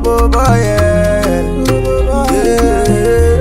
boy, yeah.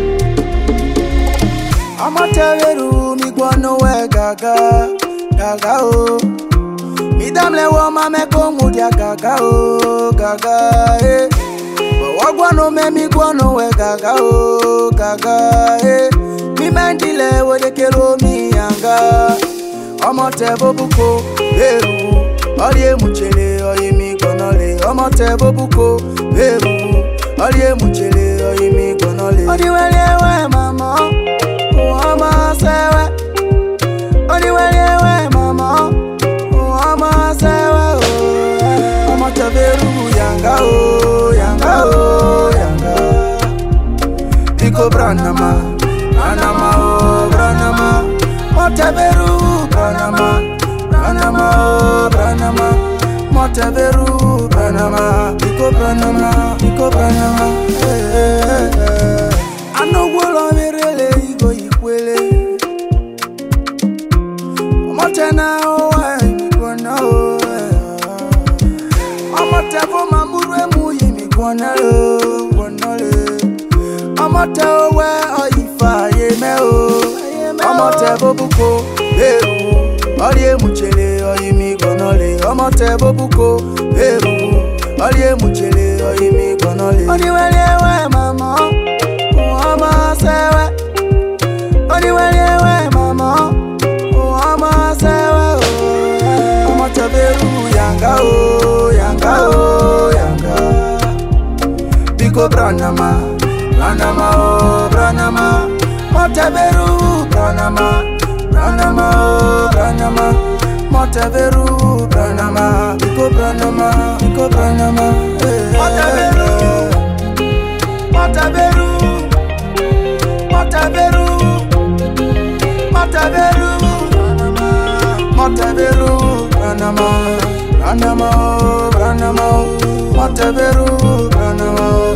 I'ma tell you, me go nowhere, gaga, oh. Me damn le woman me come with ya, gaga, oh, gaga, eh. But what go no me go nowhere, gaga, oh, gaga, eh. Me mendile wo de kelo mi yanga. I'ma tell bobuko, beru. Olie muchele, oye mi gonole. I'ma tell bobuko, beru. Olie muchele, oye mi gonole. Odi wele we mama. Mama sewe, only when you way, mama. Mama sewe, oh. Mama taberu yanga, oh, yanga, oh, yanga. Biko branama, branama, oh, branama. Motaberu, branama, branama, oh, branama. Motaberu, branama. Biko branama, biko branama. I know what I'm really. Tena owa mi kona o. Amo te fo mamurwe mu yi mi kona lo, kona le. Amo te owe oyifa ye me o. Amo te bobuko beru. Olie muchele oyi mi kona le. Amo te bobuko beru. Olie muchele oyi mi kona le. Oni wele we mama. Mama sewe. Oni wele we mama. Yanga oh, yanga oh, yanga. Biko branama, branama oh, branama. Motaberu, branama, branama oh, branama. Motaberu, branama. Biko branama, biko branama. Motaberu, motaberu, motaberu, motaberu, motaberu, branama. Branama, branama, Motaberu, branama.